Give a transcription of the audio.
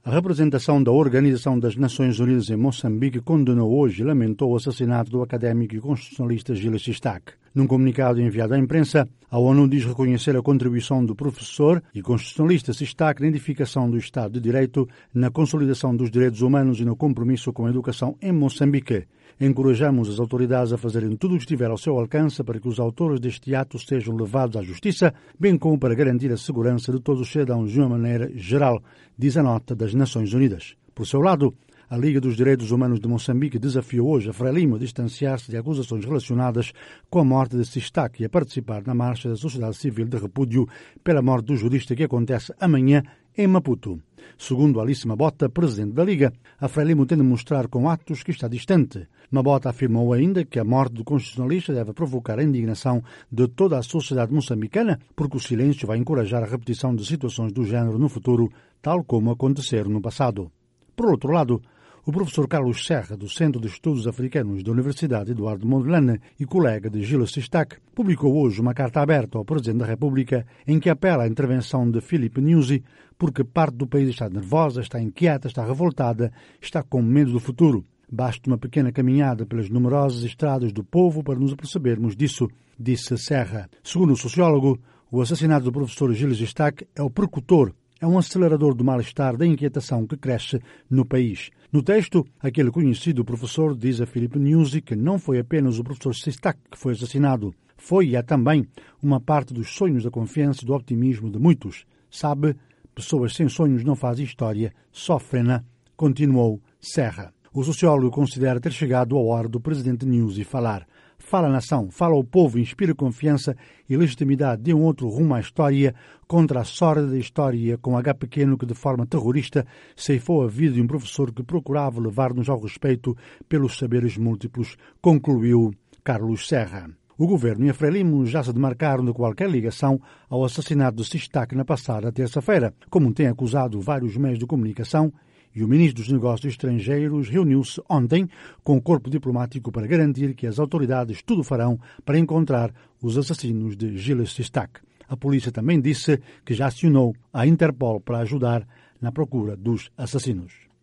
A representação da Organização das Nações Unidas em Moçambique condenou hoje e lamentou o assassinato do académico e constitucionalista Gilles Sistak. Num comunicado enviado à imprensa, a ONU diz reconhecer a contribuição do professor e constitucionalista Sistak na edificação do Estado de Direito, na consolidação dos direitos humanos e no compromisso com a educação em Moçambique. Encorajamos as autoridades a fazerem tudo o que estiver ao seu alcance para que os autores deste ato sejam levados à justiça, bem como para garantir a segurança de todos os cidadãos de uma maneira geral, diz a nota das Nações Unidas. Por seu lado, a Liga dos Direitos Humanos de Moçambique desafiou hoje a Frelimo a distanciar-se de acusações relacionadas com a morte de Sistak e a participar na marcha da sociedade civil de repúdio pela morte do jurista que acontece amanhã em Maputo. Segundo Alice Mabota, presidente da Liga, a Frelimo tem de mostrar com atos que está distante. Mabota afirmou ainda que a morte do constitucionalista deve provocar a indignação de toda a sociedade moçambicana, porque o silêncio vai encorajar a repetição de situações do género no futuro, tal como aconteceram no passado. Por outro lado, o professor Carlos Serra, do Centro de Estudos Africanos da Universidade Eduardo Mondlane e colega de Gilles Sistak, publicou hoje uma carta aberta ao Presidente da República em que apela à intervenção de Filipe Nyusi porque parte do país está nervosa, está inquieta, está revoltada, está com medo do futuro. Basta uma pequena caminhada pelas numerosas estradas do povo para nos apercebermos disso, disse Serra. Segundo o sociólogo, o assassinato do professor Gilles Sistak é o percutor, é um acelerador do mal-estar, da inquietação que cresce no país. No texto, aquele conhecido professor diz a Filipe Nyusi que não foi apenas o professor Sistak que foi assassinado. Foi e é também uma parte dos sonhos da confiança e do optimismo de muitos. Sabe, pessoas sem sonhos não fazem história, sofrem-na, continuou Serra. O sociólogo considera ter chegado a hora do presidente Nyusi falar. Fala a nação, fala ao povo, inspira confiança e legitimidade, dê um outro rumo à história contra a sórdida história com H pequeno que de forma terrorista ceifou a vida de um professor que procurava levar-nos ao respeito pelos saberes múltiplos, concluiu Carlos Serra. O governo e a Frelimo já se demarcaram de qualquer ligação ao assassinato de Sistak na passada terça-feira, como tem acusado vários meios de comunicação, e o ministro dos Negócios Estrangeiros reuniu-se ontem com o corpo diplomático para garantir que as autoridades tudo farão para encontrar os assassinos de Gilles Sistak. A polícia também disse que já acionou a Interpol para ajudar na procura dos assassinos.